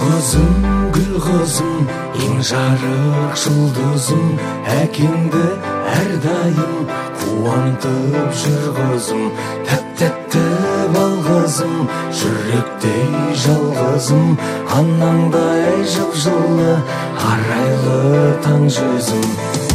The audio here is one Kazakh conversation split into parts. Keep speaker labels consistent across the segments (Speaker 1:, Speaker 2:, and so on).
Speaker 1: Gül kızım, en жарық жұлдызым, әкеңді әрдайым қуантып жүр қызым. Тәп-тәтті бал қызым, жүректей жалғызым, анаңдай жып-жылы, арайлы таң жүзім.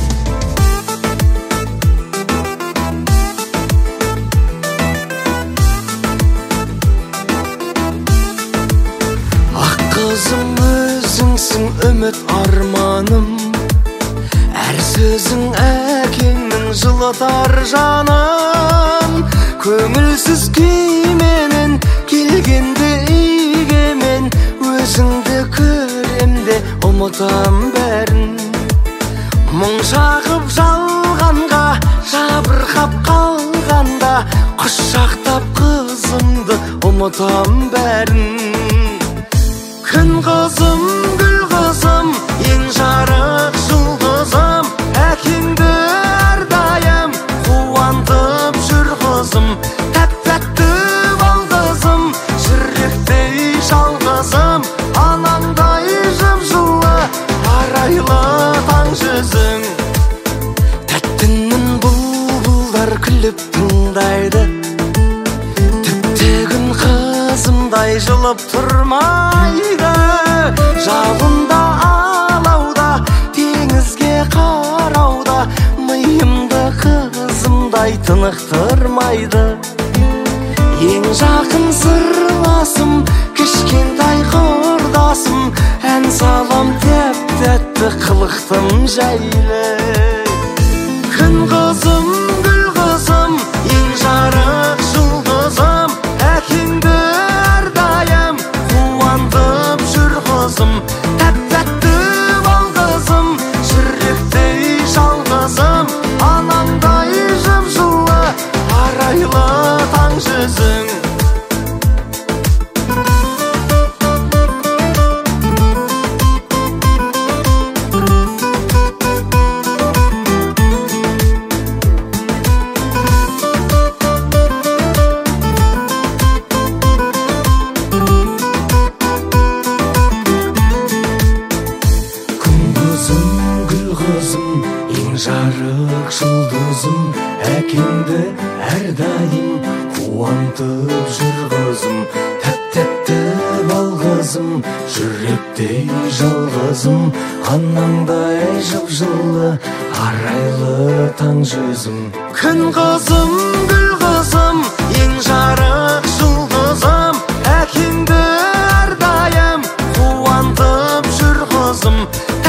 Speaker 1: Қызым өзіңсің үміт арманым, әр сөзің әкеңнің жылытар жаным. Көңілсіз күйменен келгенде үйге мен, өзіңді көремде ұмытам бәрін. Мұң шағып жалғанға жабырқап қалғанда, құшақтап қызымды ұмытам бәрін. Күн қызым, гүл қызым, ең жарық жұлдызым, әкеңді әрдайым қуантып жүр қызым. Тәп-тәтті бал қызым, жүректей жалғызым, анаңдай жып-жылы, арайлы таң жүзің. Тәттінің бұлбұлдар күліп тыңдайды, тіптегін қызымдай жылып тұрмайды. Жалында алауда, теңізге қарауда, миымды қызымдай тынықтырмайды. Ең жақын сырласым, кішкентай құрдасым, ән салам тәп-тәтті қылықтым жайлы. Күн қызым, гүл қызым, ең жарық жұлдызым, әкеңді әрдайым қуантып жүр қызым. Тәп-тәтті бал қызым, жүректей жалғызым, анаңдай жып-жылы, арайлы таң жүзің. Ең жарық жұлдызым, әкеңді әрдайым қуантып жүр қызым. Тәп-тәтті бал қызым, жүректей жалғызым, анаңдай жып-жылы, арайлы таң жүзім. Күн қызым, гүл қызым, ең жарық жұлдызым, әкеңді әрдайым қуантып жүр қызым.